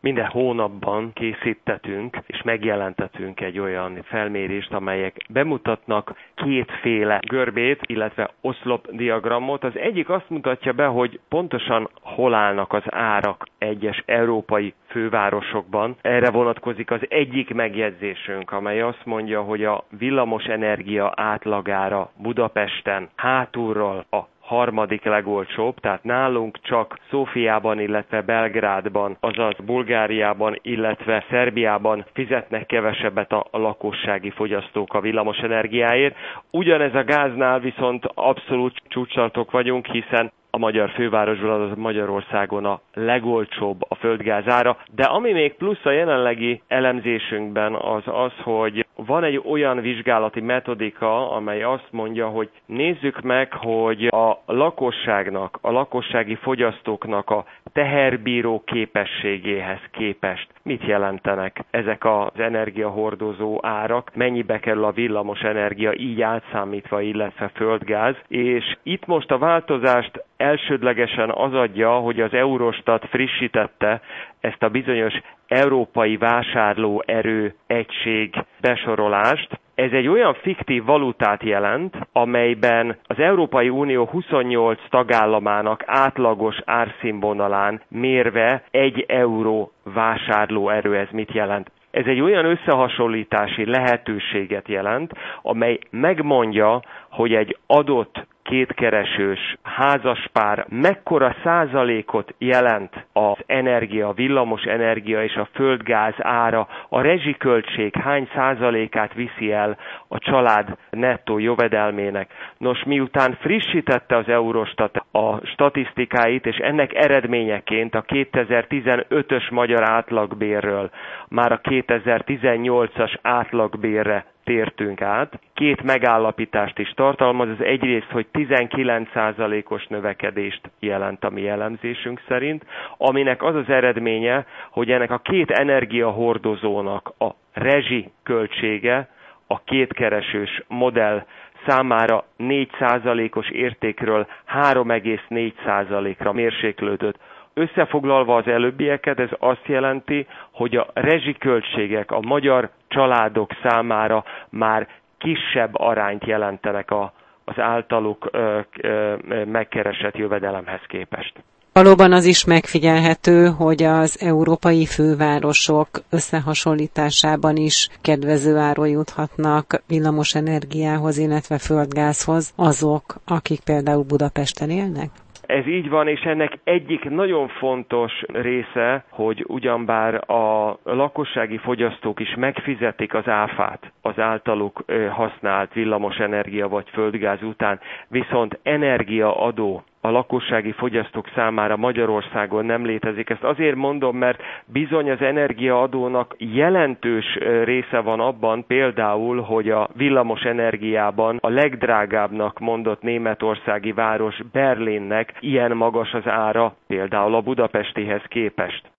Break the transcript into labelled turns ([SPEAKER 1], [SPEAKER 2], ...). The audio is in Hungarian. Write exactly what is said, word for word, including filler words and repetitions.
[SPEAKER 1] Minden hónapban készítetünk és megjelentetünk egy olyan felmérést, amelyek bemutatnak kétféle görbét, illetve oszlopdiagramot. Az egyik azt mutatja be, hogy pontosan hol állnak az árak egyes európai fővárosokban. Erre vonatkozik az egyik megjegyzésünk, amely azt mondja, hogy a villamos energia átlagára Budapesten hátulról a harmadik legolcsóbb, tehát nálunk csak Szófiában, illetve Belgrádban, azaz Bulgáriában, illetve Szerbiában fizetnek kevesebbet a lakossági fogyasztók a villamos energiáért. Ugyanez a gáznál viszont abszolút csúcstartók vagyunk, hiszen a magyar fővárosban, az Magyarországon a legolcsóbb a földgáz ára, de ami még plusz a jelenlegi elemzésünkben az az, hogy van egy olyan vizsgálati metodika, amely azt mondja, hogy nézzük meg, hogy a lakosságnak, a lakossági fogyasztóknak a teherbíró képességéhez képest mit jelentenek ezek az energiahordozó árak, mennyibe kerül a villamos energia így átszámítva, illetve földgáz, és itt most a változást elsődlegesen az adja, hogy az Eurostat frissítette ezt a bizonyos európai vásárlóerő egység besorolást. Ez egy olyan fiktív valutát jelent, amelyben az Európai Unió huszonnyolc tagállamának átlagos árszínvonalán mérve egy euró vásárlóerő. Ez mit jelent? Ez egy olyan összehasonlítási lehetőséget jelent, amely megmondja, hogy egy adott kétkeresős házaspár mekkora százalékot jelent az energia, a villamos energia és a földgáz ára, a rezsiköltség hány százalékát viszi el a család nettó jövedelmének. Nos, miután frissítette az Eurostat a statisztikáit, és ennek eredményeként a kétezer-tizenötös magyar átlagbérről már a kétezer-tizennyolcas átlagbérre tértünk át. Két megállapítást is tartalmaz, az egyrészt, hogy tizenkilenc százalékos növekedést jelent a mi elemzésünk szerint, aminek az az eredménye, hogy ennek a két energiahordozónak a rezsi költsége a kétkeresős modell számára négy százalékos értékről három egész négy százalékra mérséklődött. Összefoglalva az előbbieket, ez azt jelenti, hogy a rezsiköltségek a magyar családok számára már kisebb arányt jelentenek a, az általuk ö, ö, megkeresett jövedelemhez képest.
[SPEAKER 2] Valóban az is megfigyelhető, hogy az európai fővárosok összehasonlításában is kedvező áron juthatnak villamos energiához, illetve földgázhoz azok, akik például Budapesten élnek?
[SPEAKER 1] Ez így van, és ennek egyik nagyon fontos része, hogy ugyanbár a lakossági fogyasztók is megfizetik az áfát az általuk használt villamos energia vagy földgáz után, viszont energiaadó a lakossági fogyasztók számára Magyarországon nem létezik. Ezt azért mondom, mert bizony az energiaadónak jelentős része van abban, például, hogy a villamos energiában a legdrágábbnak mondott németországi város Berlinnek ilyen magas az ára, például a budapestihez képest.